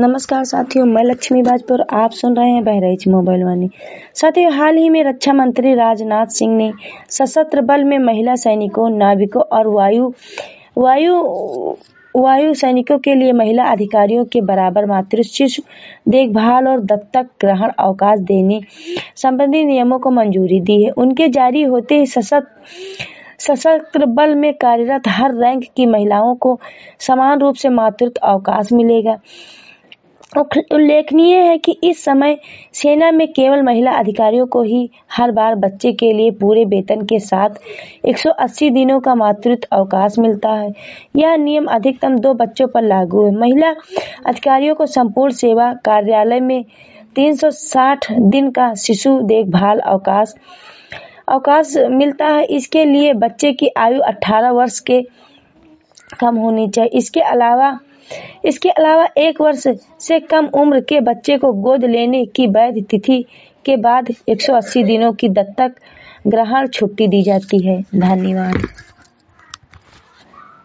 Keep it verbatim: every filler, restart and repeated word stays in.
नमस्कार साथियों, मैं लक्ष्मी बाजपेयी और आप सुन रहे हैं बहराइच मोबाइल वाणी। साथियों, हाल ही में रक्षा मंत्री राजनाथ सिंह ने सशस्त्र बल में महिला सैनिकों, नाविकों और वायु वायु वायु सैनिकों के लिए महिला अधिकारियों के बराबर मातृ शिशु देखभाल और दत्तक ग्रहण अवकाश देने संबंधी नियमों को मंजूरी दी है। उनके जारी होते ही सशस्त्र सशस्त्र बल में कार्यरत हर रैंक की महिलाओं को समान रूप से मातृत्व अवकाश मिलेगा। उल्लेखनीय है कि इस समय सेना में केवल महिला अधिकारियों को ही हर बार बच्चे के लिए पूरे वेतन के साथ एक सौ अस्सी दिनों का मातृत्व अवकाश मिलता है। यह नियम अधिकतम दो बच्चों पर लागू है। महिला अधिकारियों को संपूर्ण सेवा कार्यालय में तीन सौ साठ दिन का शिशु देखभाल अवकाश अवकाश मिलता है। इसके लिए बच्चे की आयु अठारह वर्ष के कम होनी चाहिए। इसके अलावा इसके अलावा एक वर्ष से कम उम्र के बच्चे को गोद लेने की वैध तिथि के बाद एक सौ अस्सी दिनों की दत्तक ग्रहण छुट्टी दी जाती है। धन्यवाद।